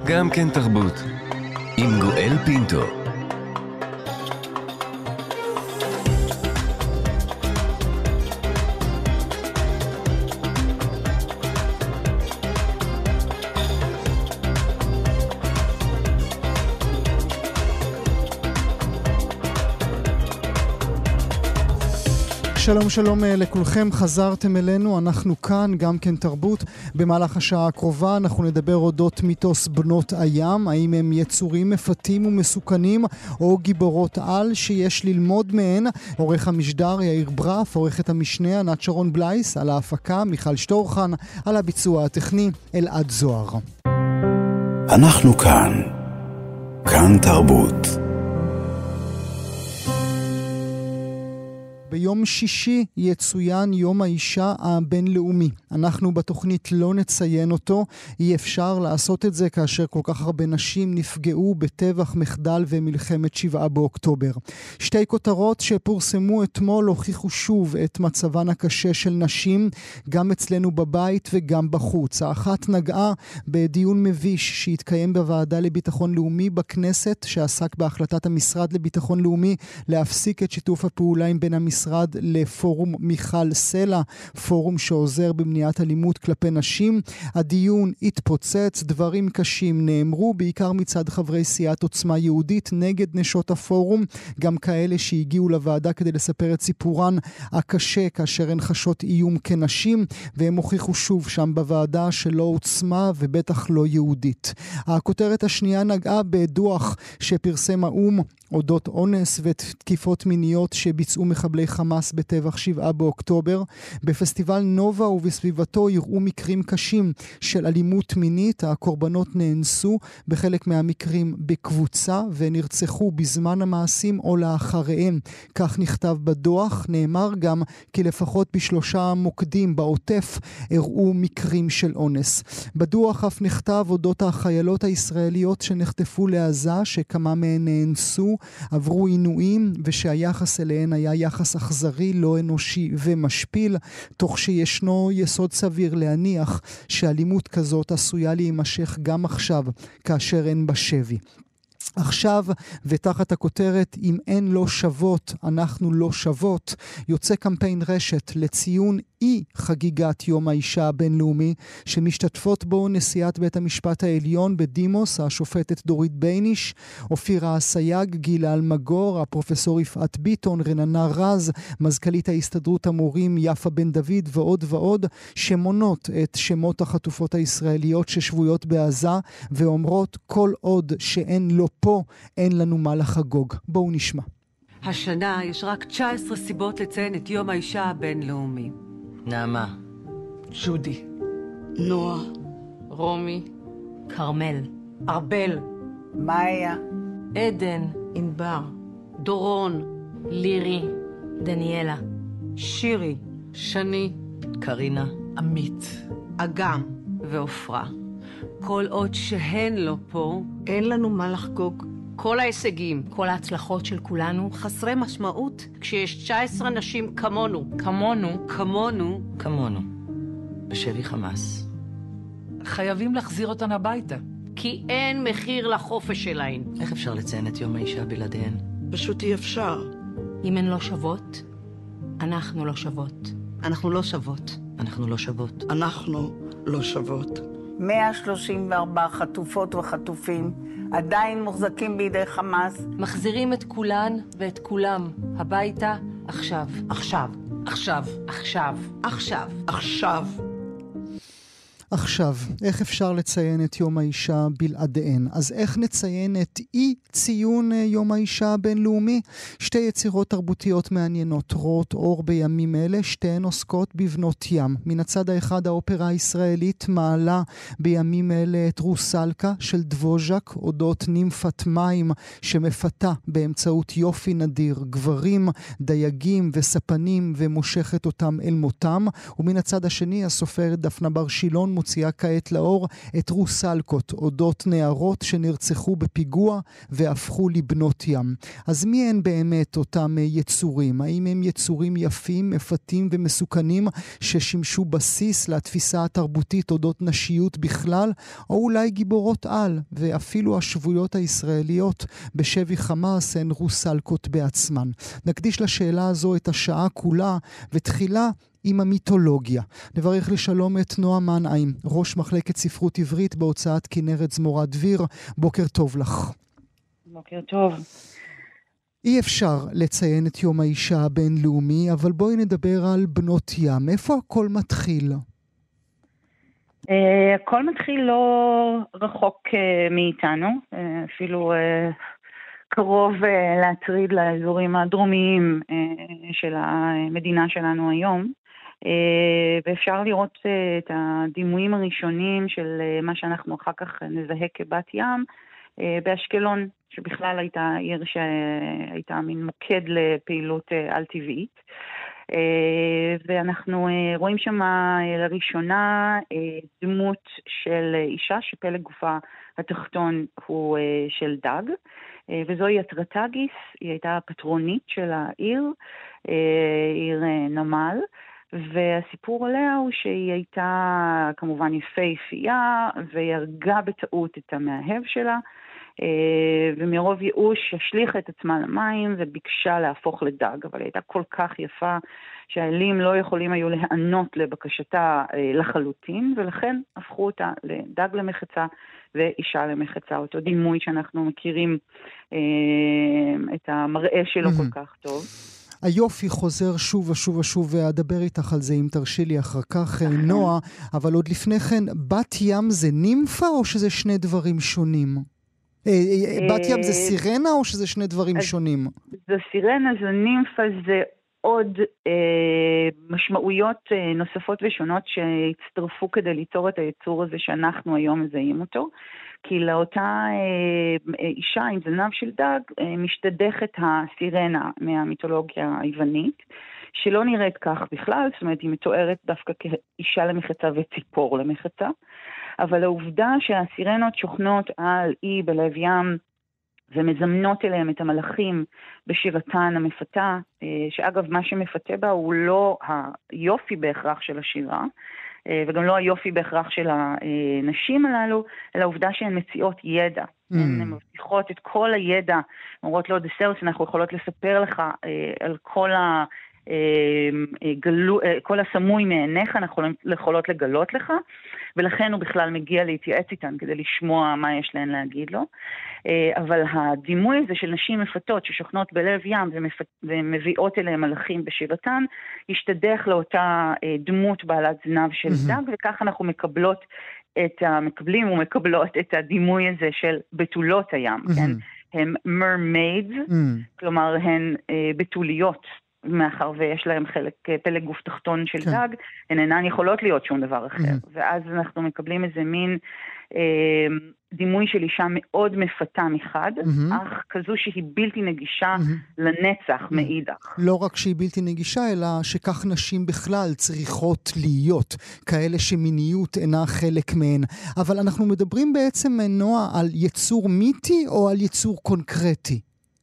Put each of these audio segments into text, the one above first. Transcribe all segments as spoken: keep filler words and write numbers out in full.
גם כן תרבות, עם גואל פינטו. שלום שלום לכולכם, חזרתם אלינו, אנחנו כאן, גם כן תרבות. במהלך השעה הקרובה אנחנו נדבר אודות מיתוס בנות הים, האם הם יצורים מפתים ומסוכנים או גיבורות על שיש ללמוד מהן. עורך המשדר יאיר ברף, עורכת המשנה ענת שרון בלייס, על ההפקה מיכל שטורחן, על הביצוע הטכני אלעד זוהר. אנחנו כאן, כאן תרבות. ביום שישי יצוין יום האישה הבינלאומי. אנחנו בתוכנית לא נציין אותו. אי אפשר לעשות את זה כאשר כל כך הרבה נשים נפגעו בטבח, מחדל ומלחמת שבעה באוקטובר. שתי כותרות שפורסמו אתמול הוכיחו שוב את מצבן הקשה של נשים, גם אצלנו בבית וגם בחוץ. האחת נגעה בדיון מביש שהתקיים בוועדה לביטחון לאומי בכנסת, שעסק בהחלטת המשרד לביטחון לאומי להפסיק את שיתוף הפעולה עם בין המשרד משרד לפורום מיכל סלע, פורום שעוזר במניעת אלימות כלפי נשים. הדיון התפוצץ, דברים קשים נאמרו, בעיקר מצד חברי סיעת עוצמה יהודית נגד נשות הפורום, גם כאלה שהגיעו לוועדה כדי לספר את סיפורן הקשה כאשר הן חשות איום כנשים, והם הוכיחו שוב שם בוועדה שלא עוצמה ובטח לא יהודית. הכותרת השנייה נגעה בדוח שפרסם האום אודות אונס ותקיפות מיניות שביצעו מחבלי חמאס בטבח שבעה באוקטובר. בפסטיבל נובה ובסביבתו יראו מקרים קשים של אלימות מינית. הקורבנות נאנסו בחלק מהמקרים בקבוצה ונרצחו בזמן המעשים או לאחריהם. כך נכתב בדוח. נאמר גם כי לפחות בשלושה מוקדים בעוטף הראו מקרים של אונס. בדוח אף נכתב אודות החיילות הישראליות שנחטפו לעזה, שכמה מהן נאנסו, עברו עינויים, ושהיחס אליהן היה יחס אכזרי, לא אנושי ומשפיל, תוך שישנו יסוד סביר להניח שאלימות כזאת עשויה להימשך גם עכשיו, כאשר אין בשבי. עכשיו, ותחת הכותרת אם אין לא שוות, אנחנו לא שוות, יוצא קמפיין רשת לציון אי חגיגת יום האישה הבינלאומי, שמשתתפות בו נשיאת בית המשפט העליון בדימוס, השופטת דורית בייניש, אופירה אסייג, גילה אלמגור, הפרופסור יפעת ביטון, רננה רז, מזכ"לית ההסתדרות המורים יפה בן דוד ועוד ועוד, שמונות את שמות החטופות הישראליות ששבויות בעזה, ואומרות כל עוד שאין לא פה, אין לנו מה לחגוג. בואו נשמע. השנה יש רק תשע עשרה סיבות לציין את יום האישה הבינלאומי. נעמה, ג'ודי, נועה, רומי, קרמל, ארבל, מאיה, עדן, ענבר, דורון, לירי, דניאלה, שירי, שני, קרינה, עמית, אגם ועופרה. כל עוד שהן לא פה, אין לנו מה לחגוג. כל ההישגים, כל ההצלחות של כולנו חסרי משמעות כשיש תשע עשרה נשים כמונו. כמונו, כמונו, כמונו, בשבי חמאס. חייבים להחזיר אותן הביתה. כי אין מחיר לחופש שלהן. איך אפשר לציין את יום האישה בלעדיהן? פשוט אי אפשר. אם הן לא שוות, אנחנו לא שוות. אנחנו לא שוות. אנחנו לא שוות. אנחנו לא שוות. מאה שלושים וארבע חטופות וחטופים עדיין מוחזקים בידי חמאס. מחזירים את כולן ואת כולם הביתה עכשיו. עכשיו. עכשיו. עכשיו. עכשיו. עכשיו. עכשיו, איך אפשר לציין את יום האישה בלעדיהן? אז איך נציין את אי ציון יום האישה הבינלאומי? שתי יצירות תרבותיות מעניינות רואות אור בימים אלה, שתיהן עוסקות בבנות ים. מן הצד האחד, האופרה הישראלית מעלה בימים אלה את רוסלקה של דבוז'ק, אודות נימפת מים שמפתה באמצעות יופי נדיר גברים, דייגים וספנים ומושכת אותם אל מותם. ומן הצד השני, הסופרת דפנה בר שילון מוציאה כעת לאור את רוסלקות, אודות נערות שנרצחו בפיגוע והפכו לבנות ים. אז מי הן באמת אותם יצורים? האם הם יצורים יפים, מפתים ומסוכנים ששימשו בסיס לתפיסה התרבותית אודות נשיות בכלל, או אולי גיבורות על, ואפילו השבויות הישראליות בשבי חמאס הן רוסלקות בעצמן? נקדיש לשאלה הזו את השעה כולה, ותחילה עם המיתולוגיה. נברך לשלום את נועה מנהיים, ראש מחלקת ספרות עברית בהוצאת כנרת זמורה דביר. בוקר טוב לך. בוקר טוב. אי אפשר לציין את יום האישה הבינלאומי, אבל בואי נדבר על בנות ים. איפה הכל מתחיל? Uh, הכל מתחיל לא רחוק uh, מאיתנו, uh, אפילו uh, קרוב uh, להטריד לאזורים הדרומיים uh, של המדינה שלנו היום. Uh, ואפשר לראות uh, את הדימויים הראשונים של uh, מה שאנחנו אחר כך נזהה כבת ים, uh, באשקלון, שבכלל הייתה עיר שהייתה מין מוקד לפעילות uh, על-טבעית. Uh, ואנחנו uh, רואים שם uh, לראשונה uh, דמות של uh, אישה שפלג גופה התחתון הוא uh, של דג, uh, וזוהי אטרטגיס, היא הייתה הפטרונית של העיר, uh, עיר uh, נמל, והסיפור עליה הוא שהיא הייתה כמובן יפהפייה, והיא הרגה בטעות את המאהב שלה, ומרוב ייאוש השליחה את עצמה למים וביקשה להפוך לדג, אבל היא הייתה כל כך יפה שהאלים לא יכולים היו להיענות לבקשתה לחלוטין, ולכן הפכו אותה לדג למחצה ואישה למחצה, אותו דימוי שאנחנו מכירים את המראה שלו mm-hmm. כל כך טוב. היופי חוזר שוב ושוב ושוב, ואדבר איתך על זה אם תרשי לי אחר כך, נועה, אבל עוד לפני כן, בת ים זה נימפה או שזה שני דברים שונים? בת ים זה סירנה או שזה שני דברים שונים? זה סירנה, זה נימפה, זה עוד אה, משמעויות אה, נוספות ושונות שהצטרפו כדי ליצור את היצור הזה שאנחנו היום מזהים אותו. כי לאותה אה, אישה עם זנב של דג אה, משתדכת הסירנה מהמיתולוגיה היוונית, שלא נראית כך בכלל, זאת אומרת היא מתוארת דווקא כאישה למחצה וציפור למחצה, אבל העובדה שהסירנות שוכנות על אי בלב ים ומזמנות אליהם את המלאכים בשירתן המפתה, שאגב מה שמפתה בה הוא לא היופי בהכרח של השירה, וגם לא היופי בהכרח של הנשים הללו, אלא העובדה שהן מציעות ידע. Mm. הן מבטיחות את כל הידע, אומרות לו, דסרס, אנחנו יכולות לספר לך על כל ה... גלו, כל הסמוי מעיניך אנחנו יכולות לגלות לך, ולכן הוא בכלל מגיע להתייעץ איתן כדי לשמוע מה יש להן להגיד לו. אבל הדימוי הזה של נשים מפתות ששוכנות בלב ים ומביאות אליהם מלאכים בשירתן, ישתדך לאותה דמות בעלת זנב של דג, וכך אנחנו מקבלות את המקבלים ומקבלות את הדימוי הזה של בתולות הים, כן? הן mermaids, כלומר הן בתוליות, מאחר ויש להם חלק פלג גוף תחתון של כן. דג, הן אינן יכולות להיות שום דבר אחר. Mm-hmm. ואז אנחנו מקבלים איזה מין אה, דימוי של אישה מאוד מפתה מחד, mm-hmm. אך כזו שהיא בלתי נגישה mm-hmm. לנצח mm-hmm. מאידך. לא רק שהיא בלתי נגישה, אלא שכך נשים בכלל צריכות להיות, כאלה שמיניות אינה חלק מהן. אבל אנחנו מדברים בעצם, נועה, על יצור מיתי או על יצור קונקרטי?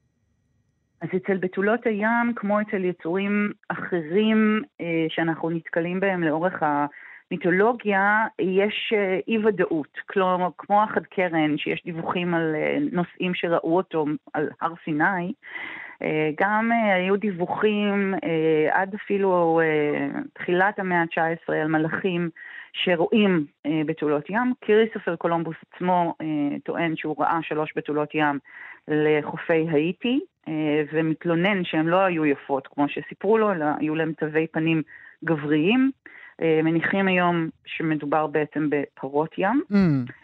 אז אצל בתולות הים, כמו אצל יצורים אחרים אה, שאנחנו נתקלים בהם לאורך המיתולוגיה, יש אה, אי ודאות. כלומר, כמו החד קרן, שיש דיווחים על אה, נושאים שראו אותו על הר סיני, אה, גם אה, היו דיווחים אה, עד אפילו אה, תחילת המאה ה-תשע עשרה על מלאכים שרואים אה, בתולות ים. כריסטופר קולומבוס עצמו אה, טוען שהוא ראה שלוש בתולות ים לחופי האיטי, ומתלונן שהם לא היו יפות, כמו שסיפרו לו, אלא היו להם תווי פנים גבריים. מניחים היום שמדובר בעצם בפרות ים. Mm.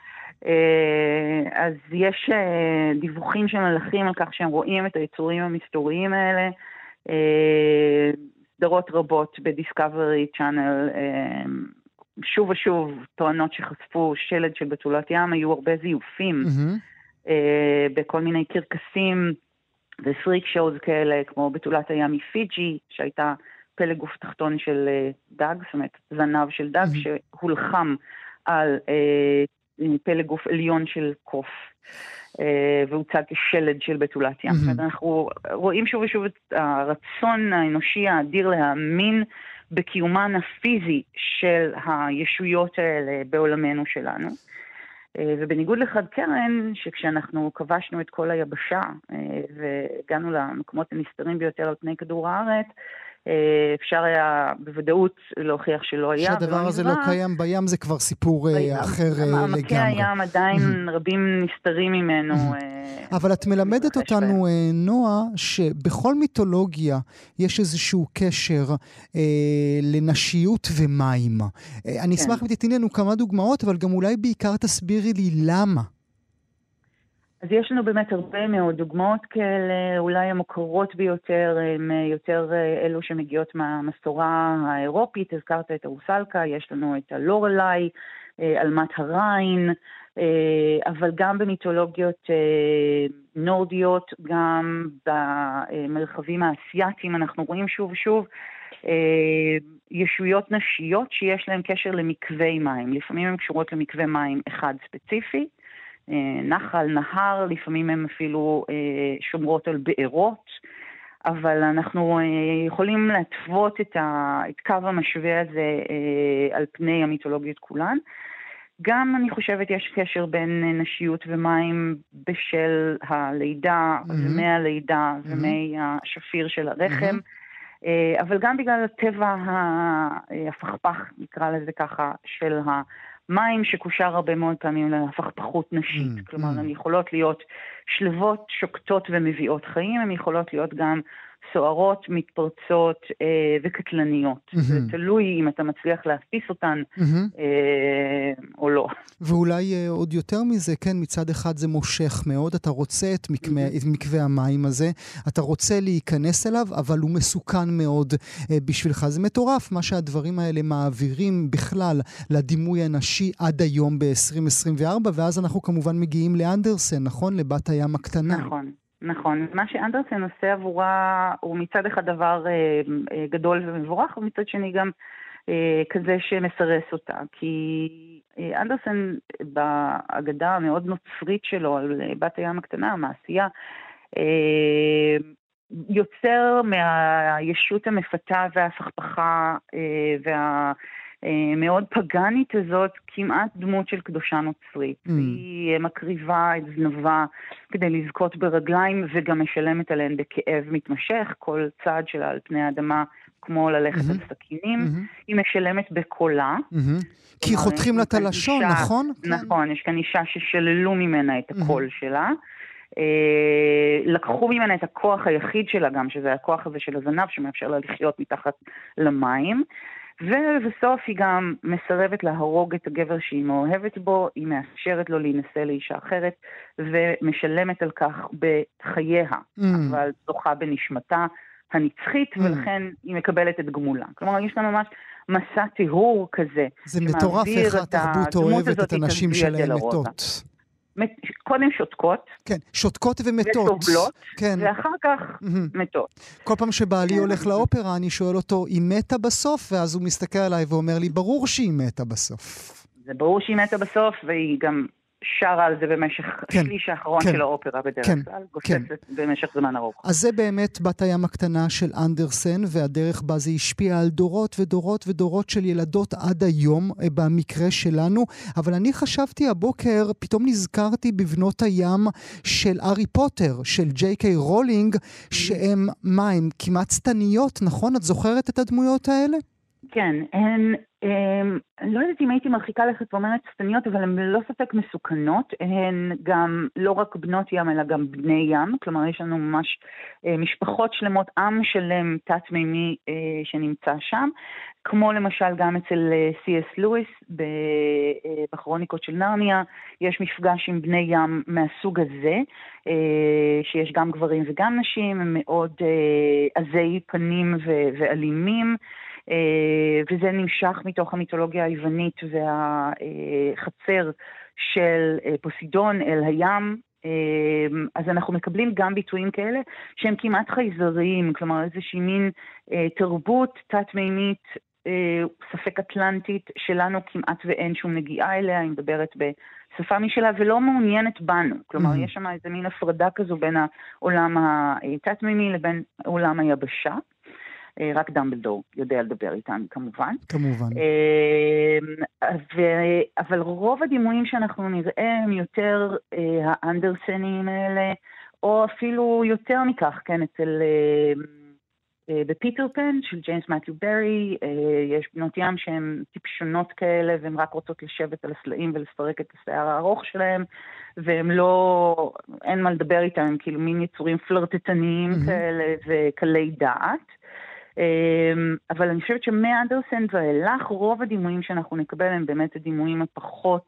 אז יש דיווחים של מלאכים על כך שהם רואים את היצורים המסתוריים האלה. סדרות רבות בדיסקאברי צ'אנל, שוב ושוב טוענות שחשפו שלד של בתולות ים, היו הרבה זיופים mm-hmm. בכל מיני קרקסים, ופריק שואוז כאלה, כמו בתולת הים מפיג'י, שהייתה פלג גוף תחתון של דג, זאת אומרת, זנב של דג, mm-hmm. שהולחם על פלג גוף עליון של קוף, והוצג כשלד של בתולת ים. Mm-hmm. אנחנו רואים שוב ושוב את הרצון האנושי האדיר להאמין בקיומן הפיזי של הישויות האלה בעולמנו שלנו. ובניגוד לחד קרן, שכשאנחנו כבשנו את כל היבשה והגענו למקומות הנסתרים ביותר על פני כדור הארץ, אפשר היה בוודאות להוכיח שלא היה. שהדבר הזה לא קיים בים זה כבר סיפור אחר לגמרי. עמקי הים עדיין רבים נסתרים ממנו. אבל את מלמדת אותנו, נועה, שבכל מיתולוגיה יש איזשהו קשר לנשיות ומים. אני אשמח אם תתני לנו כמה דוגמאות, אבל גם אולי בעיקר תסבירי לי למה. אז יש לנו באמת הרבה מאוד דוגמאות כאלה, אולי המוכרות ביותר, הם יותר אלו שמגיעות מהמסורה האירופית, הזכרת את הרוסלקה, יש לנו את הלורלי, אלמת הריין, אבל גם במיתולוגיות נורדיות, גם במרחבים האסייתיים, אנחנו רואים שוב ושוב ישויות נשיות שיש להן קשר למקווי מים, לפעמים הן קשורות למקווי מים אחד ספציפי, נחל, נהר, לפעמים הם אפילו שומרות על בארות, אבל אנחנו יכולים להתוות את, ה, את קו המשווה הזה על פני המיתולוגיות כולן. גם אני חושבת יש קשר בין נשיות ומים בשל הלידה mm-hmm. ומי הלידה mm-hmm. ומי השפיר של הרחם, mm-hmm. אבל גם בגלל הטבע הפכפך, נקרא לזה ככה, של ה... מים שקושר הרבה מאוד פעמים להפכפכות נשית. Mm, כלומר, mm. הן יכולות להיות שלבות, שוקטות ומביאות חיים, הן יכולות להיות גם סוערות, מתפרצות אה, וקטלניות. Mm-hmm. זה תלוי אם אתה מצליח להפיס אותן mm-hmm. אה, או לא. ואולי אה, עוד יותר מזה, כן, מצד אחד זה מושך מאוד, אתה רוצה את מקווה, mm-hmm. את מקווה המים הזה, אתה רוצה להיכנס אליו, אבל הוא מסוכן מאוד אה, בשבילך. זה מטורף מה שהדברים האלה מעבירים בכלל לדימוי הנשי עד היום ב-עשרים עשרים וארבע, ואז אנחנו כמובן מגיעים לאנדרסן, נכון? לבת הים הקטנה. נכון. נכון, מה שאנדרסן עושה עבורה הוא מצד אחד דבר אה, אה, גדול ומבורך, ומצד שני גם אה, כזה שמסרס אותה, כי אה, אנדרסן בהגדה המאוד נוצרית שלו על בת הים הקטנה, המעשייה, אה, יוצר מהישות המפתה והפכפכה אה, וה... מאוד פגנית הזאת, כמעט דמות של קדושה נוצרית. Mm. היא מקריבה את זנבה כדי לזכות ברגליים, וגם משלמת עליהן בכאב מתמשך, כל צעד שלה על פני האדמה, כמו ללכת mm-hmm. על סכינים, mm-hmm. היא משלמת בקולה. Mm-hmm. כי חותכים לה את הלשון, אישה, נכון? נכון, יש כאן אישה ששללו ממנה את הקול mm-hmm. שלה, לקחו ממנה את הכוח היחיד שלה גם, שזה הכוח הזה של הזנב, שמאפשר לה לחיות מתחת למים, ובסוף היא גם מסרבת להרוג את הגבר שהיא מאוהבת בו, היא מאפשרת לו להינשא לאישה אחרת, ומשלמת על כך בחייה, mm. אבל זוכה בנשמתה הנצחית, mm. ולכן היא מקבלת את גמולה. כלומר, יש לה ממש מסע טיהור כזה. זה מטורף איך התרבות אוהבת את הנשים שלהם מתות. קודם שותקות. כן, שותקות ומתות. וסובלות, כן. ואחר כך mm-hmm. מתות. כל פעם שבעלי הולך לאופרה, אני שואל אותו, היא מתה בסוף? ואז הוא מסתכל עליי ואומר לי, ברור שהיא מתה בסוף. זה ברור שהיא מתה בסוף, והיא גם שרה על זה במשך כן, השליש האחרון כן, של האופרה בדרך כלל, כן, גוססת כן. במשך זמן ארוך. אז זה באמת בת הים הקטנה של אנדרסן, והדרך בה זה השפיע על דורות ודורות ודורות של ילדות עד היום, במקרה שלנו. אבל אני חשבתי הבוקר, פתאום נזכרתי בבנות הים של ארי פוטר, של ג'יי קיי רולינג, שהם, מה, הם כמעט סתניות, נכון? את זוכרת את הדמויות האלה? כן, הן... אני לא יודעת אם הייתי מרחיקה לכת ואומרת סתניות, אבל הן לא ספק מסוכנות, הן גם לא רק בנות ים, אלא גם בני ים, כלומר יש לנו ממש משפחות שלמות, עם שלם תת-מימי שנמצא שם, כמו למשל גם אצל סי אס לואיס, בכרוניקות של נרניה, יש מפגש עם בני ים מהסוג הזה, שיש גם גברים וגם נשים, הם מאוד עזי פנים ואלימים, Uh, וזה נמשך מתוך המיתולוגיה היוונית והחצר של uh, פוסידון אל הים. Uh, אז אנחנו מקבלים גם ביטויים כאלה שהם כמעט חייזריים, כלומר איזושהי מין uh, תרבות תת-מימית ספק אטלנטית, שלנו כמעט ואין שום נגיעה אליה, היא מדברת בשפה משלה ולא מעוניינת בנו. כלומר, יש שם איזה מין הפרדה כזו בין העולם התת-מימי לבין עולם היבשה. רק דמבלדור יודע לדבר איתן, כמובן. כמובן. אבל רוב הדימויים שאנחנו נראה הם יותר האנדרסנים האלה, או אפילו יותר מכך, כן, אצל... בפיטר פן של ג'יימס מתיו ברי, יש בנות ים שהן טיפשונות כאלה, והן רק רוצות לשבת על הסלעים ולספרק את השיער הארוך שלהם, והם לא, אין מה לדבר איתם, הם כאילו מין יצורים פלרטטניים mm-hmm. כאלה וקלי דעת. אבל אני חושבת שמאנדרסן ואילך, רוב הדימויים שאנחנו נקבל הם באמת הדימויים הפחות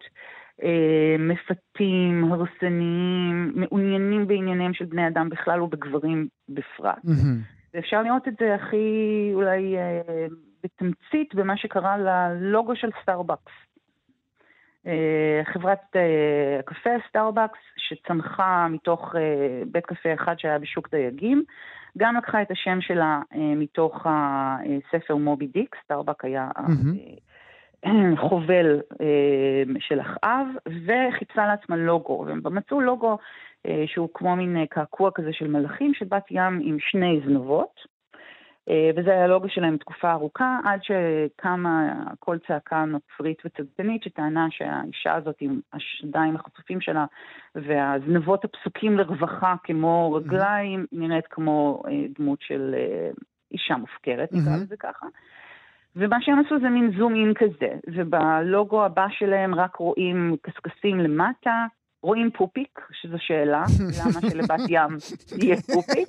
מפתים, הרסניים, מעוניינים בעניינים של בני אדם בכלל ובגברים בפרט. Mm-hmm. ואפשר לראות את זה הכי אולי אה, בתמצית במה שקרה ללוגו של סטארבקס. אה, חברת אה, הקפה סטארבקס שצמחה מתוך אה, בית קפה אחד שהיה בשוק דייגים, גם לקחה את השם שלה אה, מתוך הספר מובי דיק, סטארבק היה mm-hmm. אה, חובל אה, של אחאב, וחיפשה לעצמה לוגו, והם מצאו לוגו שהוא כמו מין קעקוע כזה של מלאכים, של בת ים עם שני זנבות, וזה היה לוגו שלהם תקופה ארוכה, עד שקמה כל צעקה נוצרית וצדקנית, שטענה שהאישה הזאת עם השדיים החשופים שלה, והזנבות הפסוקים לרווחה כמו רגליים, נראית כמו דמות של אישה מופקרת, נקרא לזה ככה. ומה שהם עשו זה מין זום אין כזה, ובלוגו הבא שלהם רק רואים קסקסים למטה, רואים פופיק, שזו שאלה, למה שלבת ים יהיה פופיק,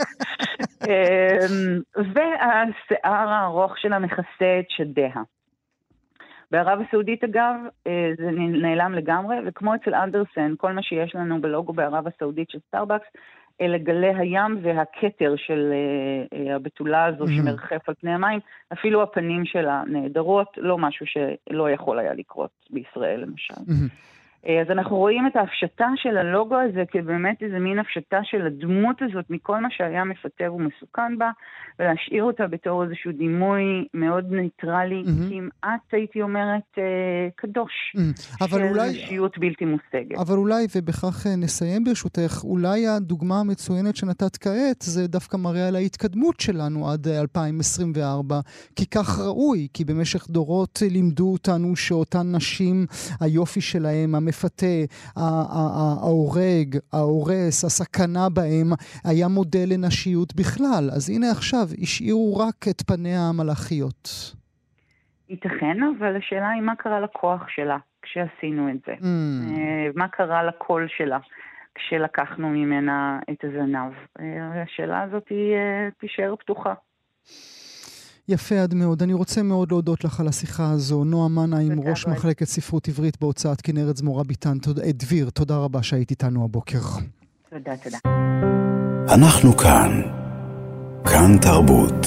והשיער הארוך שלה מכסה את שדיה. בערב הסעודית אגב, זה נעלם לגמרי, וכמו אצל אנדרסן, כל מה שיש לנו בלוגו בערב הסעודית של סטארבקס, אלה גלי הים והכתר של הבתולה הזו mm-hmm. שמרחף על פני המים, אפילו הפנים שלה נהדרות, לא משהו שלא יכול היה לקרות בישראל למשל. Mm-hmm. אז אנחנו רואים את ההפשטה של הלוגו הזה כבאמת איזה מין הפשטה של הדמות הזאת מכל מה שהיה מפתר ומסוכן בה, ולהשאיר אותה בתור איזשהו דימוי מאוד ניטרלי, mm-hmm. כמעט הייתי אומרת אה, קדוש, mm-hmm. של אולי, אישיות בלתי מושגת. אבל אולי, ובכך נסיים ברשותך, אולי הדוגמה המצוינת שנתת כעת, זה דווקא מראה על ההתקדמות שלנו עד אלפיים עשרים וארבע, כי כך ראוי, כי במשך דורות לימדו אותנו שאותן נשים, היופי שלהם, המפתה, ההורג, ההורס, הסכנה בהם, היה מודל לנשיות בכלל. אז הנה עכשיו, השאירו רק את פניה המלאכיות. ייתכן, אבל השאלה היא מה קרה לכוח שלה כשעשינו את זה. Mm. מה קרה לקול שלה כשלקחנו ממנה את הזנב. השאלה הזאת היא תישאר פתוחה. יפה עד מאוד. אני רוצה מאוד להודות לך על השיחה הזו. נועה מנהיים, ראש מחלקת ספרות עברית בהוצאת כנרת זמורה ביטן. דביר, תודה רבה שהיית איתנו הבוקר. תודה, תודה. אנחנו כאן. כאן תרבות.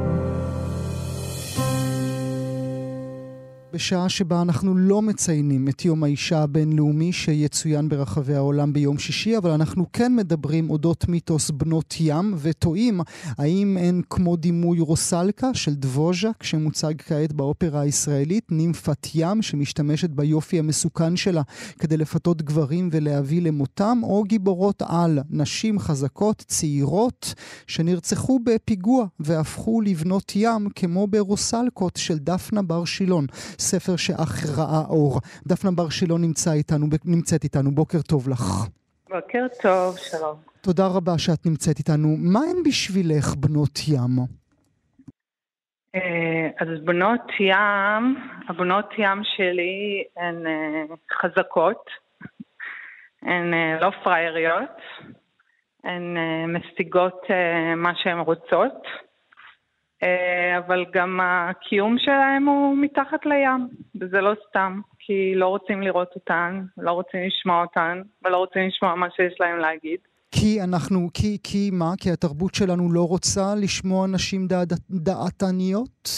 בשעה שבה אנחנו לא מציינים את יום האישה הבינלאומי שיצוין ברחבי העולם ביום שישי, אבל אנחנו כן מדברים אודות מיתוס בנות ים וטועים האם הן כמו דימוי רוסלקה של דבוז'ק שמוצג כעת באופרה הישראלית, נימפת ים שמשתמשת ביופי המסוכן שלה כדי לפתות גברים ולהביא למותם, או גיבורות על, נשים חזקות, צעירות שנרצחו בפיגוע והפכו לבנות ים כמו ברוסלקות של דפנה בר שילון. ספר שאך ראה אור. דפנה בר שילון נמצא איתנו, נמצאת איתנו. בוקר טוב לך. בוקר טוב, שלום. תודה רבה שאת נמצאת איתנו. מה הן בשבילך בנות ים? אז בנות ים, הבנות ים שלי הן חזקות, הן לא פרייריות, הן משיגות מה שהן רוצות, אבל גם הקיום שלהם הוא מתחת לים, וזה לא סתם, כי לא רוצים לראות אותן, לא רוצים לשמוע אותן, ולא רוצים לשמוע מה שיש להם להגיד. כי אנחנו, כי, כי מה? כי התרבות שלנו לא רוצה לשמוע נשים דעת, דעתניות?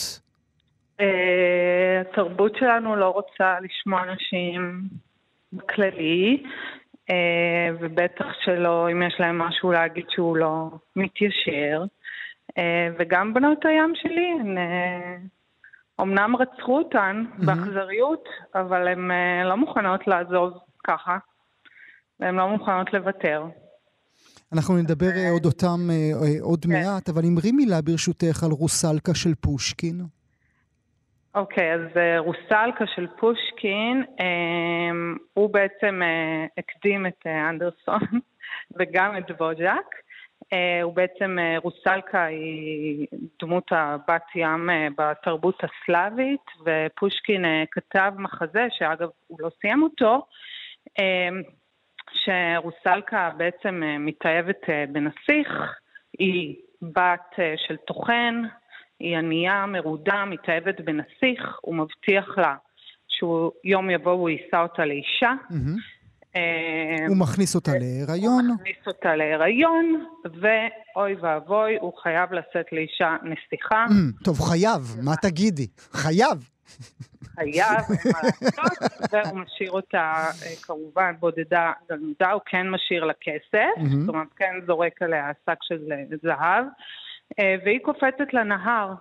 התרבות שלנו לא רוצה לשמוע נשים בכללי, ובטח שלא, אם יש להם משהו להגיד שהוא לא מתיישר. וגם בנות הים שלי הן אמנם רצחו אותן mm-hmm. באכזריות, אבל הן uh, לא מוכנות לעזוב ככה, והן לא מוכנות לוותר. אנחנו נדבר uh, עוד אותם uh, uh, עוד כן. מעט, אבל אמרי מילה ברשותך על רוסלקה של פושקין. אוקיי, אז uh, רוסלקה של פושקין, um, הוא בעצם uh, הקדים את uh, אנדרסון וגם את דבוז'ק. Uh, הוא בעצם, uh, רוסלקה היא דמות הבת ים uh, בתרבות הסלאבית, ופושקין uh, כתב מחזה, שאגב הוא לא סיים אותו, uh, שרוסלקה בעצם uh, מתאהבת uh, בנסיך, היא בת uh, של תוכן, היא ענייה, מרודה, מתאהבת בנסיך, הוא מבטיח לה שהוא יום יבוא הוא יישא אותה לאישה. הוא מכניס אותה להיריון. הוא מכניס אותה להיריון, ואוי ואבוי, הוא חייב לשאת לאישה נסיכה. טוב, חייב, מה תגידי? חייב. חייב, מה לעשות, והוא משאיר אותה כמובן בודדה גלמודה, הוא כן משאיר לה כסף, זאת אומרת כן זורק עליה שק של זהב, והיא קופצת לנהר,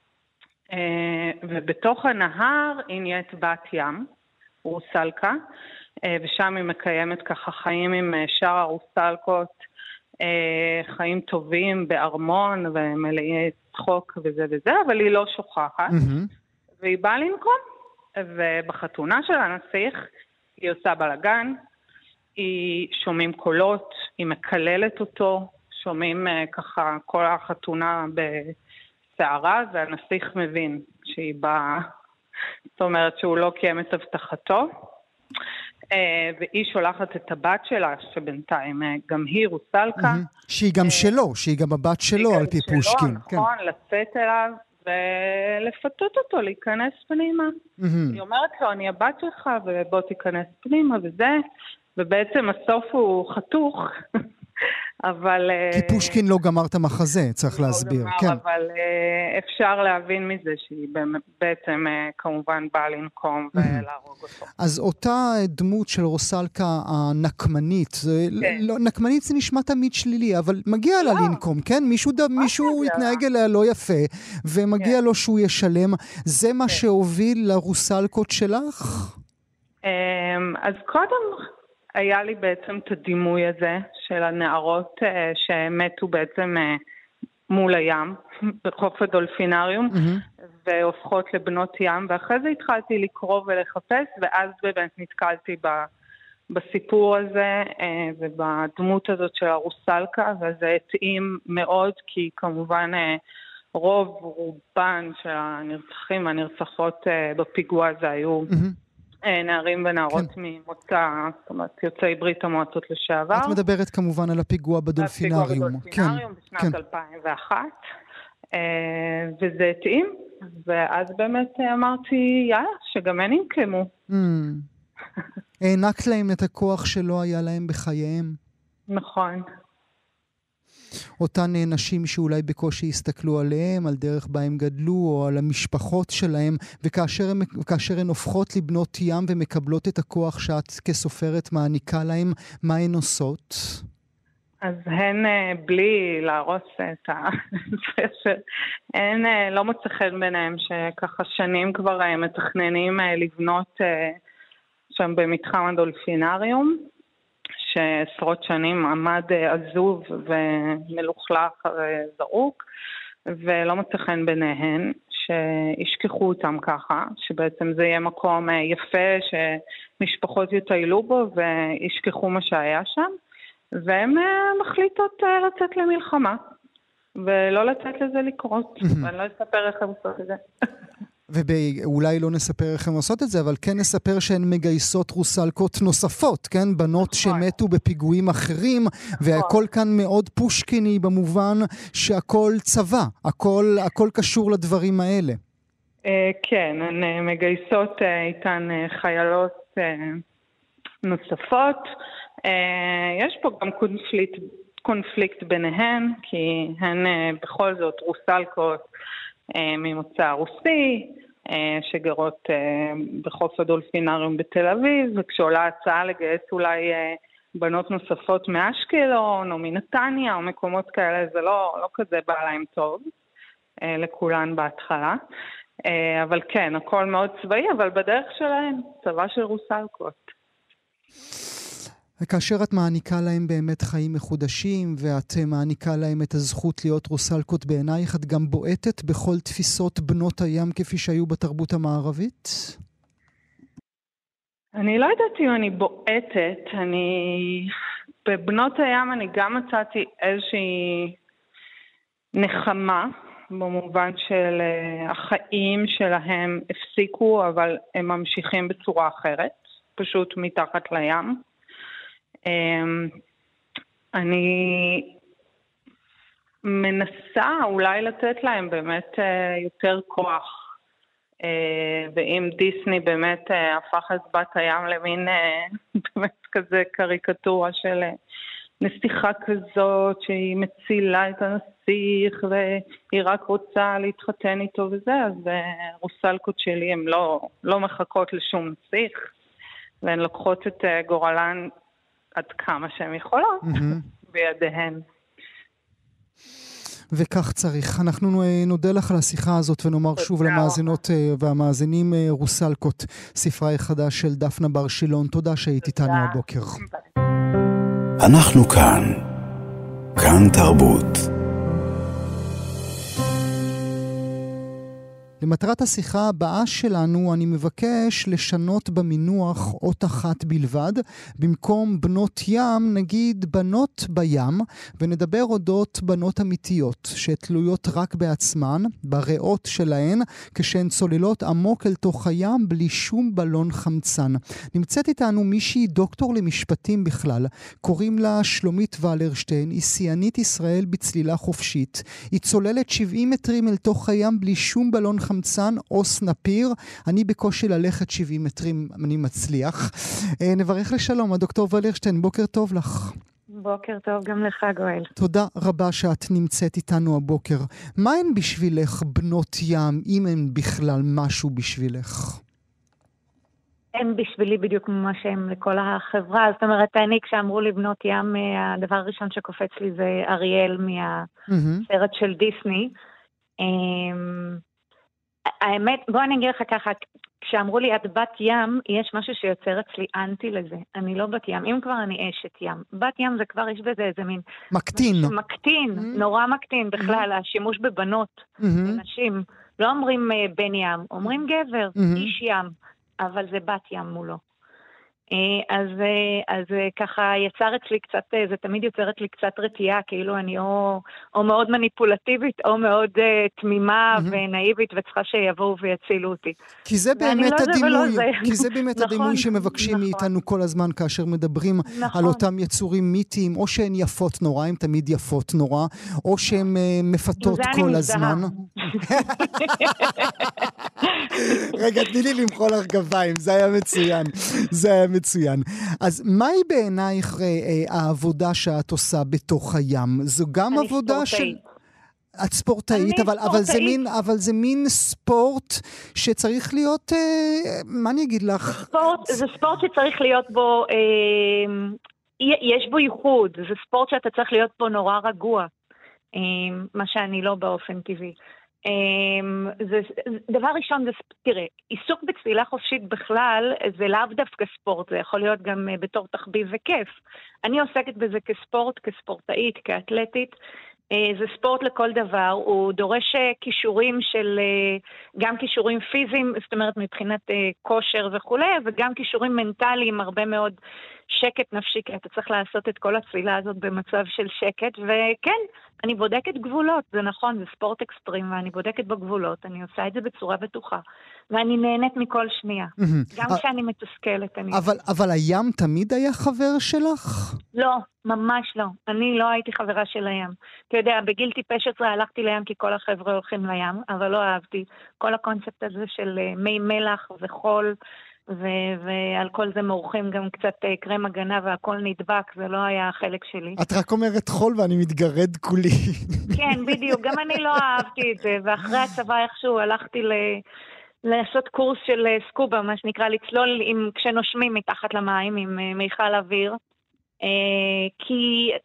ובתוך הנהר היא נהיית בת ים, רוסלקה, ושם היא מקיימת ככה חיים עם שאר הרוסלקות, חיים טובים בארמון ומלאי צחוק וזה וזה, אבל היא לא שוכחת, והיא באה לנקום, ובחתונה של הנסיך היא עושה בלגן, היא שומעים קולות, היא מקללת אותו, שומעים ככה כל החתונה בסערה, והנסיך מבין שהיא באה, זאת אומרת שהוא לא קיים את הבטחתו, והיא שולחת את הבת שלה, שבינתיים גם היא רוסלקה. שהיא גם שלו, שהיא גם הבת שלו על פי פושקין. נכון, לצאת אליו ולפתות אותו, להיכנס פנימה. היא אומרת לו, אני הבת שלך, ובוא תיכנס פנימה וזה, ובעצם הסוף הוא חתוך, אבל... כי פושקין לא גמר את המחזה, צריך להסביר. לא גמר, אבל אפשר להבין מזה שהיא בעצם כמובן באה לנקום ולהרוג אותו. אז אותה דמות של רוסלקה הנקמנית, נקמנית זה נשמע תמיד שלילי, אבל מגיע לה לנקום, כן? מישהו התנהג אליה לא יפה, ומגיע לו שהוא ישלם. זה מה שהוביל לרוסלקות שלך? אז קודם... היה לי בעצם את הדימוי הזה של הנערות uh, שמתו בעצם uh, מול הים, בחוף הדולפינריום, mm-hmm. והופכות לבנות ים, ואחרי זה התחלתי לקרוא ולחפש, ואז באמת נתקלתי ב, בסיפור הזה, uh, ובדמות הזאת של הרוסלקה, וזה התאים מאוד, כי כמובן uh, רוב רובן של הנרצחים והנרצחות uh, בפיגוע הזה היו... Mm-hmm. נערים ונערות כן. ממוצא, זאת אומרת, יוצאי ברית המועצות לשעבר. את מדברת כמובן על הפיגוע בדולפינריום. הפיגוע בדולפינריום כן. בשנת כן. אלפיים ואחת, וזה התאים, ואז באמת אמרתי, יאללה, שגם הן ינקמו. Mm. הענקת להם את הכוח שלא היה להם בחייהם. נכון. אותן נשים שאולי בקושי הסתכלו עליהם, על דרך בה הם גדלו, או על המשפחות שלהם, וכאשר הם, כאשר הן הופכות לבנות ים ומקבלות את הכוח שאת כסופרת מעניקה להם, מה הן עושות? אז הן, בלי להרוס את הספר, הן לא מוצא חן ביניהם, שככה שנים כבר מתכננים לבנות שם במתחם הדולפינריום, שעשרות שנים עמד עזוב ומלוכלך זרוק, ולא מצא חן ביניהן, שישכחו אותם ככה, שבעצם זה יהיה מקום יפה, שמשפחות יטיילו בו וישכחו מה שהיה שם, והן מחליטות לצאת למלחמה, ולא לצאת לזה לקרות, ואני לא אספר איך הם עושות את זה. ואולי לא נספר איך הם עושות את זה, אבל כן נספר שהן מגייסות רוסלקות נוספות, כן? בנות שמתו בפיגועים אחרים, והכל כאן מאוד פושקיני במובן שהכל צבא, הכל, הכל קשור לדברים האלה. כן, הן מגייסות איתן חיילות נוספות. יש פה גם קונפליקט, קונפליקט ביניהן, כי הן בכל זאת רוסלקות ממוצא רוסי, שגרות בחוף הדולפינריום בתל אביב, וכשעולה הצעה לגייס אולי בנות נוספות מאשקלון או מנתניה או מקומות כאלה, זה לא, לא כזה בא להם טוב לכולן בהתחלה. אבל כן, הכל מאוד צבאי, אבל בדרך שלהם, צבא של רוסלקות. וכאשר את מעניקה להם באמת חיים מחודשים, ואת מעניקה להם את הזכות להיות רוסלקות בעינייך, את גם בועטת בכל תפיסות בנות הים כפי שהיו בתרבות המערבית? אני לא יודעת אם אני בועטת, אני... בבנות הים אני גם מצאתי איזושהי נחמה, במובן של החיים שלהם הפסיקו, אבל הם ממשיכים בצורה אחרת, פשוט מתחת לים. אני מנסה אולי לתת להם באמת יותר כוח, ואם דיסני באמת הפך את בת הים למין באמת כזה קריקטורה של נסיכה כזאת שהיא מצילה את הנסיך והיא רק רוצה להתחתן איתו וזה, אז רוסלקות שלי הן לא, לא מחכות לשום נסיך, והן לוקחות את גורלן עד כמה שהן יכולות mm-hmm. בידיהן. וכך צריך. אנחנו נודה לך על השיחה הזאת ונאמר שוב למאזינות והמאזינים רוסלקות, ספרה חדש של דפנה בר שילון. תודה שהיית איתנו הבוקר. אנחנו כאן. כאן תרבות. למטרת השיחה הבאה שלנו אני מבקש לשנות במינוח אות אחת בלבד. במקום בנות ים נגיד בנות בים, ונדבר אודות בנות אמיתיות שתלויות רק בעצמן, בריאות שלהן, כשהן צוללות עמוק אל תוך הים בלי שום בלון חמצן. נמצאת איתנו מישהי דוקטור למשפטים בכלל, קוראים לה שלומית ולרשטיין, היא שיאנית ישראל בצלילה חופשית. היא צוללת שבעים מטרים אל תוך הים בלי שום בלון חמצן. חמצן או סנפיר. אני בקושי ללכת שבעים מטרים, אני מצליח. נברך לשלום, הדוקטור ולרשטיין, בוקר טוב לך. בוקר טוב גם לך גואל. תודה רבה שאת נמצאת איתנו הבוקר. מה הן בשבילך בנות ים, אם הן בכלל משהו בשבילך? הן בשבילי בדיוק מה שהן לכל החברה. זאת אומרת, אני כשאמרו לי בנות ים, הדבר הראשון שקופץ לי זה אריאל מהסרט mm-hmm. של דיסני. האמת, בוא אני אגיד לך ככה, כשאמרו לי את בת ים, יש משהו שיוצר אצלי אנטי לזה. אני לא בת ים, אם כבר אני אשת ים. בת ים זה כבר, יש בזה איזה מין... מקטין. מקטין, mm-hmm. נורא מקטין בכלל, mm-hmm. השימוש בבנות, mm-hmm. בנשים. לא אומרים uh, בן ים, אומרים גבר, mm-hmm. איש ים, אבל זה בת ים מולו. אז, אז ככה יצר אצלי קצת, זה תמיד יוצר אצלי קצת רתיעה, כאילו אני או, או מאוד מניפולטיבית, או מאוד uh, תמימה mm-hmm. ונאיבית, וצריכה שיבואו ויצילו אותי. כי זה באמת לא הדימוי, זה כי זה באמת נכון, הדימוי שמבקשים נכון. מאיתנו כל הזמן, כאשר מדברים נכון. על אותם יצורים מיתיים, או שהן יפות נורא, הן תמיד יפות נורא, או שהן uh, מפתות כל הזמן. רגע, תני לי למחוא לך גביים, זה היה מצוין, זה היה מצוין. אז מהי בעינייך אה, העבודה שאת עושה בתוך הים? זו גם עבודה ספורטאית. של... את ספורטאית, אבל, אבל, זה מין, אבל זה מין ספורט שצריך להיות, אה, מה אני אגיד לך? ספורט, זה ספורט שצריך להיות בו, אה, יש בו ייחוד, זה ספורט שאתה צריך להיות בו נורא רגוע, אה, מה שאני לא באופן טבעי. זה, דבר ראשון, זה, תראה, עיסוק בצלילה חופשית בכלל זה לאו דווקא ספורט, זה יכול להיות גם בתור תחביב וכיף. אני עוסקת בזה כספורט, כספורטאית, כאתלטית. זה ספורט לכל דבר, הוא דורש כישורים של, גם כישורים פיזיים, זאת אומרת מבחינת כושר וכו', וגם כישורים מנטליים, הרבה מאוד שקט נפשי, כי אתה צריך לעשות את כל הצלילה הזאת במצב של שקט, וכן, אני בודקת גבולות, זה נכון, זה ספורט אקסטרים, ואני בודקת בגבולות, אני עושה את זה בצורה בטוחה, ואני נהנית מכל שנייה, גם כשאני מתוסכלת. אבל, אבל הים תמיד היה חבר שלך? לא, ממש לא, אני לא הייתי חברה של הים. אתה יודע, בגיל טיפש עשרה הלכתי לים, כי כל החבר'ה הולכים לים, אבל לא אהבתי. כל הקונספט הזה של מי מלח וחול, ו- ועל כל זה מורחים גם קצת קרם הגנה והכל נדבק, זה לא היה החלק שלי. את רק אומרת חול ואני מתגרד כולי. כן, בדיוק, גם אני לא אהבתי את זה, ואחרי הצבא איכשהו הלכתי ל... לעשות קורס של סקובה, מה שנקרא לצלול עם, כשנושמים מתחת למים עם מיכל אוויר, כי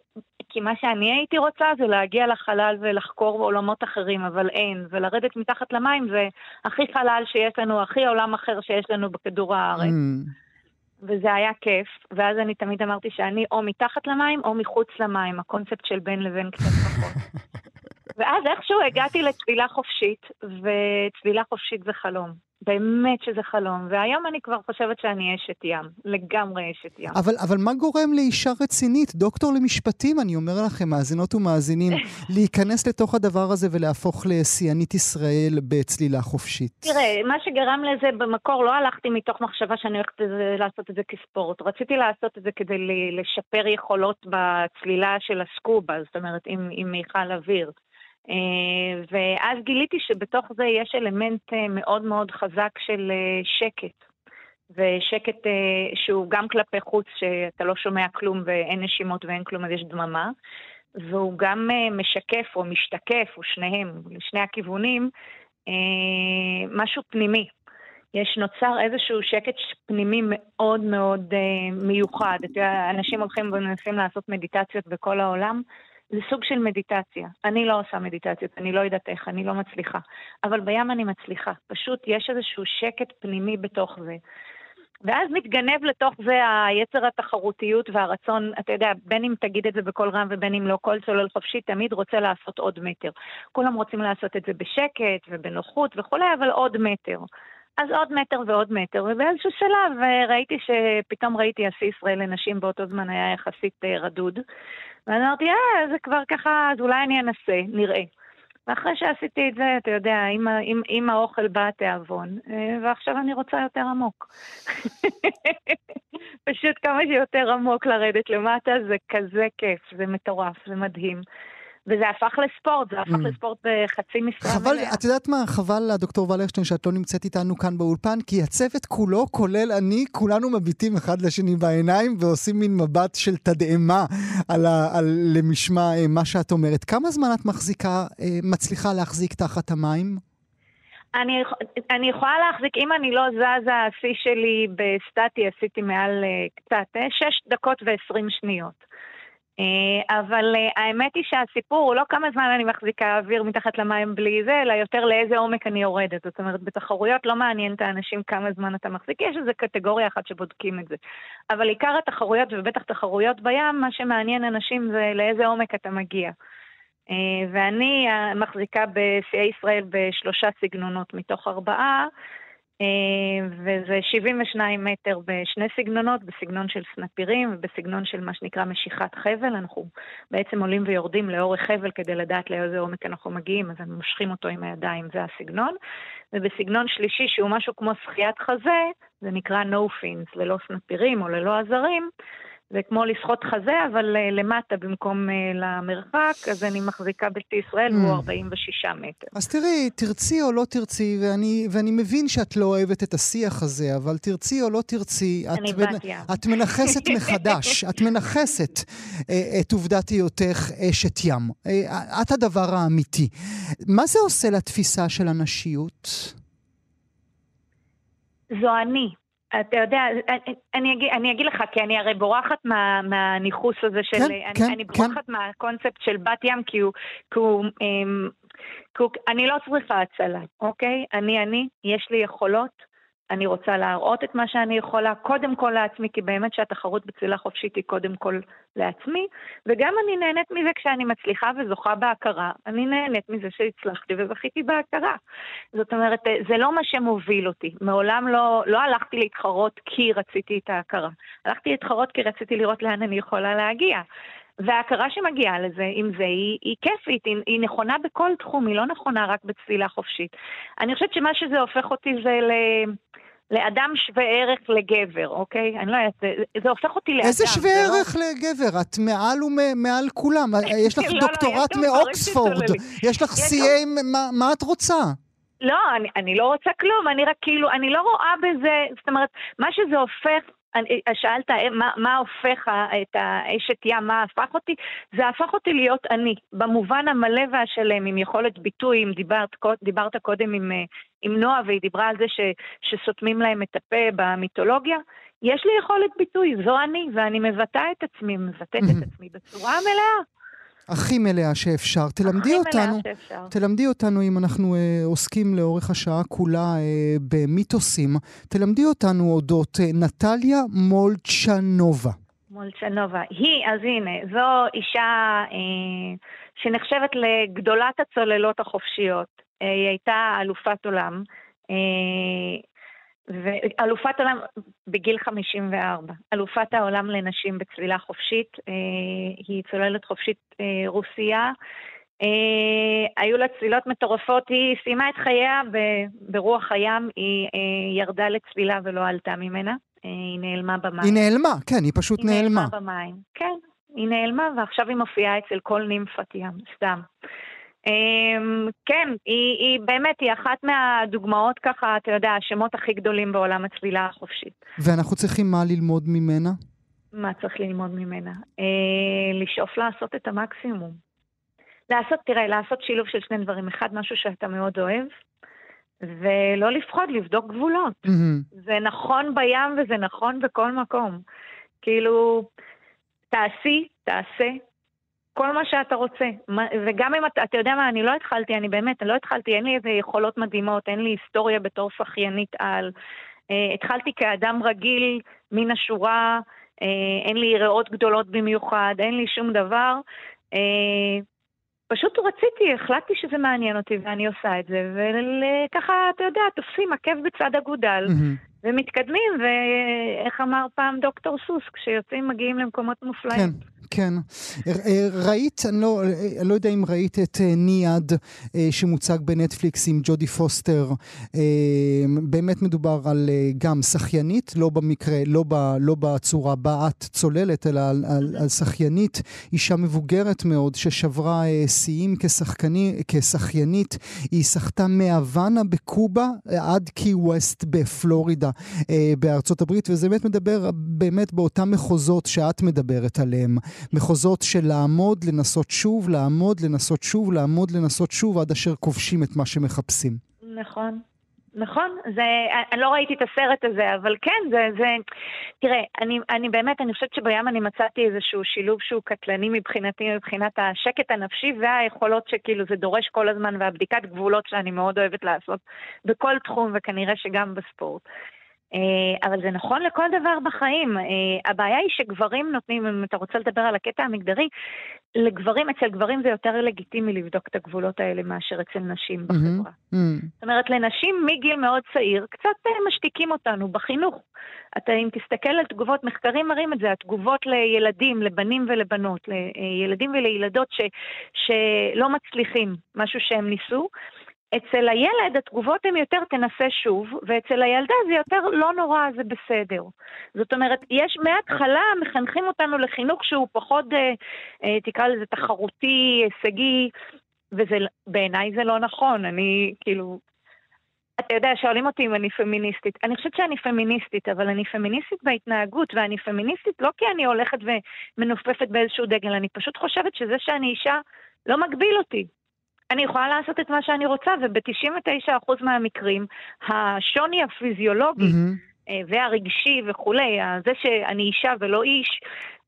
כי מה שאני הייתי רוצה זה להגיע לחלל ולחקור בעולמות אחרים, אבל אין, ולרדת מתחת למים זה הכי חלל שיש לנו, הכי עולם אחר שיש לנו בכדור הארץ. Mm. וזה היה כיף, ואז אני תמיד אמרתי שאני או מתחת למים או מחוץ למים, הקונספט של בין לבין קצת פחות. ואז איכשהו הגעתי לצלילה חופשית, וצלילה חופשית זה חלום. באמת שזה חלום, והיום אני כבר חושבת שאני אשת ים, לגמרי אשת ים. אבל, אבל מה גורם לאישה רצינית, דוקטור למשפטים, אני אומר לכם, מאזינות ומאזינים, להיכנס לתוך הדבר הזה ולהפוך לשיאנית ישראל בצלילה חופשית? תראה, מה שגרם לזה במקור, לא הלכתי מתוך מחשבה שאני הולכת לעשות את זה כספורט, רציתי לעשות את זה כדי לשפר יכולות בצלילה של הסקובה, זאת אומרת, עם, עם מיכל אוויר. ואז גיליתי שבתוך זה יש אלמנט מאוד מאוד חזק של שקט, ושקט שהוא גם כלפי חוץ, שאתה לא שומע כלום ואין נשימות ואין כלום, אז יש דממה, והוא גם משקף או משתקף, או שניהם, לשני הכיוונים, משהו פנימי. יש נוצר איזשהו שקט פנימי מאוד מאוד מיוחד. אנשים הולכים ומנסים לעשות מדיטציות בכל העולם, זה סוג של מדיטציה. אני לא עושה מדיטציות, אני לא יודעת איך, אני לא מצליחה. אבל בים אני מצליחה. פשוט יש איזשהו שקט פנימי בתוך זה. ואז מתגנב לתוך זה היצר התחרותיות והרצון, אתה יודע, בין אם תגיד את זה בכל רם ובין אם לא, כל צולל חופשי תמיד רוצה לעשות עוד מטר. כולם רוצים לעשות את זה בשקט ובנוחות וכולי, אבל עוד מטר. אז עוד מטר ועוד מטר, ובאיזשהו שלב ראיתי שפתאום ראיתי עשי ישראל לנשים באותו זמן היה יחסית רדוד, ואני אמרתי, אה, זה כבר ככה, אז אולי אני אנסה, נראה. ואחרי שעשיתי את זה, אתה יודע, עם, עם, עם האוכל בא התיאבון, ועכשיו אני רוצה יותר עמוק. פשוט כמה שיותר עמוק לרדת למטה, זה כזה כיף, זה מטורף, זה מדהים. וזה הפך לספורט, זה הפך mm. לספורט בחצי משרה חבל, מלאה. את יודעת מה? חבל לדוקטור ולרשטיין שאת לא נמצאת איתנו כאן באולפן, כי הצוות כולו, כולל אני, כולנו מביטים אחד לשני בעיניים, ועושים מין מבט של תדעמה על, ה, על למשמע מה שאת אומרת. כמה זמן את מחזיקה, מצליחה להחזיק תחת המים? אני, אני יכולה להחזיק, אם אני לא זזה, השיא שלי בסטטי, עשיתי מעל קצת, שש דקות ועשרים שניות. אבל האמת היא שהסיפור הוא לא כמה זמן אני מחזיקה אוויר מתחת למים בלי זה, אלא יותר לאיזה עומק אני יורדת. זאת אומרת, בתחרויות לא מעניין את האנשים כמה זמן אתה מחזיק, יש איזו קטגוריה אחת שבודקים את זה. אבל עיקר התחרויות, ובטח תחרויות בים, מה שמעניין אנשים זה לאיזה עומק אתה מגיע. ואני מחזיקה בשיאי ישראל בשלושה סגנונות מתוך ארבעה, וזה שבעים ושניים מטר בשני סגנונות, בסגנון של סנפירים ובסגנון של מה שנקרא משיכת חבל. אנחנו בעצם עולים ויורדים לאורך חבל כדי לדעת לאיזה עומק אנחנו מגיעים, אז אנחנו מושכים אותו עם הידיים, זה הסגנון. ובסגנון שלישי שהוא משהו כמו שחיית חזה, זה נקרא no fins, ללא סנפירים או ללא עזרים, זה כמו לשחות חזה, אבל למטה במקום למרחק, אז אני מחזיקה בשיא ישראל, הוא ארבעים ושישה מטר. אז תראי, תרצי או לא תרצי, ואני, ואני מבין שאת לא אוהבת את השיח הזה, אבל תרצי או לא תרצי, את, בנ... את מנחסת מחדש, את מנחסת את עובדת היותך אשת ים. את הדבר האמיתי. מה זה עושה לתפיסה של הנשיות? זו אני. אתה יודע, אני אגיד, אני אגיד לך, כי אני הרי בורחת מה, מהניחוס הזה של, כן, אני, כן, אני בורחת כן. מהקונספט של בת ים, כי הוא, כי הוא, כי הוא, אני לא צריכה הצלה, אוקיי? אני, אני, יש לי יכולות, אני רוצה להראות את מה שאני יכולה, קודם כל לעצמי, כי באמת שהתחרות בצלילה חופשית היא קודם כל לעצמי, וגם אני נהנית מזה כשאני מצליחה וזוכה בהכרה, אני נהנית מזה שהצלחתי וזכיתי בהכרה. זאת אומרת, זה לא מה שמוביל אותי, מעולם לא, לא הלכתי להתחרות כי רציתי את ההכרה, הלכתי להתחרות כי רציתי לראות לאן אני יכולה להגיע. וההכרה שמגיעה לזה, עם זה, היא, היא כיפית, היא, היא נכונה בכל תחום, היא לא נכונה רק בצלילה חופשית. אני חושבת שמה שזה הופך אותי זה ל... לאדם שווה ערך לגבר, אוקיי? אני לא יודעת, זה, זה הופך אותי לאדם. איזה שווה ערך לא... לגבר? את מעל ומעל כולם. יש לך לא, דוקטורט לא, מאוקספורד. יש לך סי איי, מה, מה את רוצה? לא, אני, אני לא רוצה כלום, אני רק כאילו, אני לא רואה בזה, זאת אומרת, מה שזה הופך, אני, שאלת מה, מה הופך את האשת ים, מה הפך אותי? זה הפך אותי להיות אני, במובן המלא והשלם, עם יכולת ביטוי, עם דיברת, דיברת קודם עם, עם נועה, והיא דיברה על זה ש, שסותמים להם את הפה במיתולוגיה, יש לי יכולת ביטוי, זו אני, ואני מבטא את עצמי, מבטאת את עצמי בצורה מלאה. הכי מלאה שאפשר. תלמדי אותנו, שאפשר. תלמדי אותנו, אם אנחנו אה, עוסקים לאורך השעה כולה אה, במיתוסים, תלמדי אותנו אודות אה, נטליה מולצ'נובה. מולצ'נובה. היא, אז הנה, זו אישה אה, שנחשבת לגדולת הצוללות החופשיות. אה, היא הייתה אלופת עולם, אה, ואלופת עולם בגיל חמישים וארבע. אלופת העולם לנשים בצלילה חופשית, אה, היא צוללת חופשית אה, רוסיה. אה, היו לה צלילות מטורפות, היא סיימה את חייה ברוח הים, היא אה, ירדה לצלילה ולא עלתה ממנה. היא נעלמה במים. היא נעלמה, כן, היא פשוט היא נעלמה. היא נעלמה במים, כן. היא נעלמה, ועכשיו היא מופיעה אצל כל נימפת ים, סתם. כן, היא, היא באמת, היא אחת מהדוגמאות ככה, אתה יודע, השמות הכי גדולים בעולם הצלילה החופשית. ואנחנו צריכים מה ללמוד ממנה? מה צריך ללמוד ממנה? אה, לשאוף לעשות את המקסימום. לעשות, תראה, לעשות שילוב של שני דברים. אחד, משהו שאתה מאוד אוהב, ולא לפחוד, לבדוק גבולות. Mm-hmm. זה נכון בים וזה נכון בכל מקום. כאילו, תעשי, תעשה, כל מה שאתה רוצה. וגם אם אתה, אתה יודע מה, אני לא התחלתי, אני באמת, אני לא התחלתי, אין לי איזה יכולות מדהימות, אין לי היסטוריה בתור שחיינית על. אה, התחלתי כאדם רגיל, מן השורה, אה, אין לי ראות גדולות במיוחד, אין לי שום דבר. אה, פשוט רציתי, החלטתי שזה מעניין אותי ואני עושה את זה, וככה, אתה יודע, תופסים עקב בצד אגודל, mm-hmm. ומתקדמים, ואיך אמר פעם דוקטור סוס, כשיוצאים מגיעים למקומות מופלאים. כן. כן. ראית, אני לא, אני לא יודע אם ראית את ניאד שמוצג בנטפליקס עם ג'ודי פוסטר. באמת מדובר על גם שחיינית, לא במקרה, לא, ב, לא בצורה בה את צוללת, אלא על, על, על שחיינית, אישה מבוגרת מאוד ששברה שיאים כשחקני, כשחיינית. היא שחתה מהוואנה בקובה עד קי ווסט בפלורידה בארצות הברית, וזה באמת מדבר באמת באותם מחוזות שאת מדברת עליהם. מחוזות של לעמוד, לנסות שוב, לעמוד, לנסות שוב, לעמוד, לנסות שוב, עד אשר כובשים את מה שמחפשים. נכון, נכון. זה, אני לא ראיתי את הסרט הזה, אבל כן, זה, זה, תראה, אני, אני באמת, אני חושבת שבים אני מצאתי איזשהו שילוב שהוא קטלני מבחינתי, מבחינת השקט הנפשי והיכולות שכאילו זה דורש כל הזמן, והבדיקת גבולות שאני מאוד אוהבת לעשות בכל תחום, וכנראה שגם בספורט. אבל זה נכון לכל דבר בחיים. הבעיה היא שגברים נותנים, אם אתה רוצה לדבר על הקטע המגדרי, לגברים, אצל גברים זה יותר לגיטימי לבדוק את הגבולות האלה מאשר אצל נשים בחברה. זאת אומרת, לנשים מגיל מאוד צעיר, קצת משתיקים אותנו בחינוך. אתה, אם תסתכל על תגובות, מחקרים מראים את זה, התגובות לילדים, לבנים ולבנות, לילדים ולילדות ש, שלא מצליחים משהו שהם ניסו, אצל הילד התגובות הן יותר תנסה שוב, ואצל הילדה זה יותר לא נורא, זה בסדר. זאת אומרת, יש מההתחלה, מחנכים אותנו לחינוך שהוא פחות, אה, אה, תקרא לזה תחרותי, הישגי, ובעיניי זה לא נכון. אני כאילו, אתה יודע, שואלים אותי אם אני פמיניסטית. אני חושבת שאני פמיניסטית, אבל אני פמיניסטית בהתנהגות, ואני פמיניסטית לא כי אני הולכת ומנופפת באיזשהו דגל, אני פשוט חושבת שזה שאני אישה לא מגביל אותי. אני יכולה לעשות את מה שאני רוצה, וב-תשעים ותשעה אחוז מהמקרים, השוני הפיזיולוגי mm-hmm. והרגשי וכולי, זה שאני אישה ולא איש,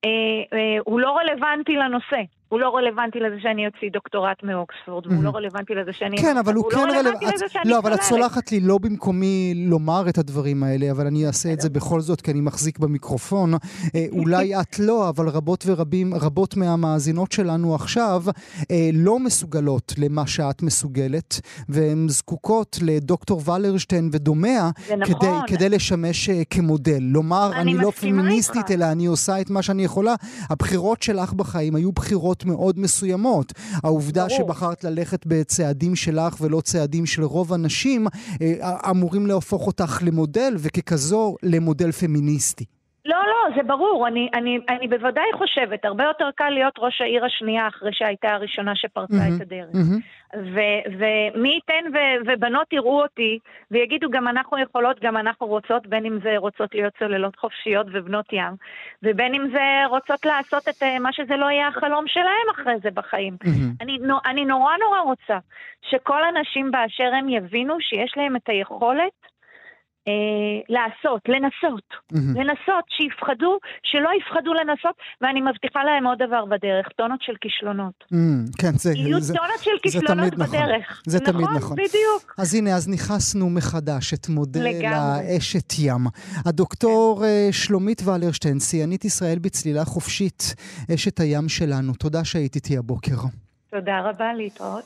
הוא לא רלוונטי לנושא. הוא לא רלוונטי לזה שאני יוציא דוקטורט מאוקספורד, והוא לא רלוונטי לזה שאני... כן, אבל הוא כן רלוונטי לזה שאני... לא, אבל את סולחת לי לא במקומי לומר את הדברים האלה, אבל אני אעשה את זה בכל זאת, כי אני מחזיק במיקרופון. אולי את לא, אבל רבות ורבים, רבות מהמאזינות שלנו עכשיו לא מסוגלות למה שאת מסוגלת, והן זקוקות לדוקטור ולרשטיין ודומיה כדי לשמש כמודל. לומר, אני לא פמיניסטית, אלא אני עושה את מה שאני יכולה. הבחירות שלך בחיים היו בחירות מאוד מסוימות. העובדה ברור. שבחרת ללכת בצעדים שלך ולא צעדים של רוב הנשים, אמורים להפוך אותך למודל, וככזו למודל פמיניסטי. לא, לא, זה ברור. אני, אני, אני בוודאי חושבת, הרבה יותר קל להיות ראש העיר השנייה אחרי שהייתה הראשונה שפרצה mm-hmm, את הדרך. Mm-hmm. ו- ומי ייתן ו- ובנות יראו אותי ויגידו גם אנחנו יכולות, גם אנחנו רוצות, בין אם זה רוצות להיות צוללות חופשיות ובנות ים, ובין אם זה רוצות לעשות את מה שזה לא יהיה החלום שלהם אחרי זה בחיים. Mm-hmm. אני, אני נורא נורא רוצה שכל אנשים באשר הם יבינו שיש להם את היכולת אה, לעשות, לנסות, mm-hmm. לנסות, שיפחדו, שלא יפחדו לנסות, ואני מבטיחה להם עוד דבר בדרך, טונות של כישלונות. Mm, כן, זה, יהיו זה, טונות של זה כישלונות תמיד בדרך. נכון. זה נכון, תמיד נכון. בדיוק. אז הנה, אז נכנסנו מחדש את מודל לגמרי. האשת ים. הדוקטור כן. שלומית ולרשטיין, שיאנית ישראל בצלילה חופשית, אשת הים שלנו. תודה שהיית איתי הבוקר. תודה רבה, להתראות.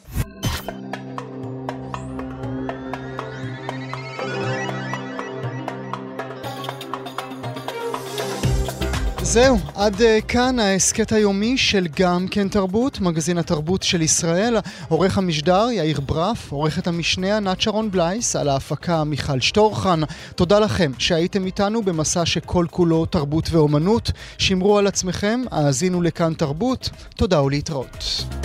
זהו, עד כאן העסקת היומי של גם כן תרבות, מגזין התרבות של ישראל. עורך המשדר יאיר ברף, עורכת המשנה ענת שרון בלייס, על ההפקה מיכל שטורחן. תודה לכם שהייתם איתנו במסע שכל כולו תרבות ואומנות. שמרו על עצמכם, האזינו לכאן תרבות. תודה ולהתראות.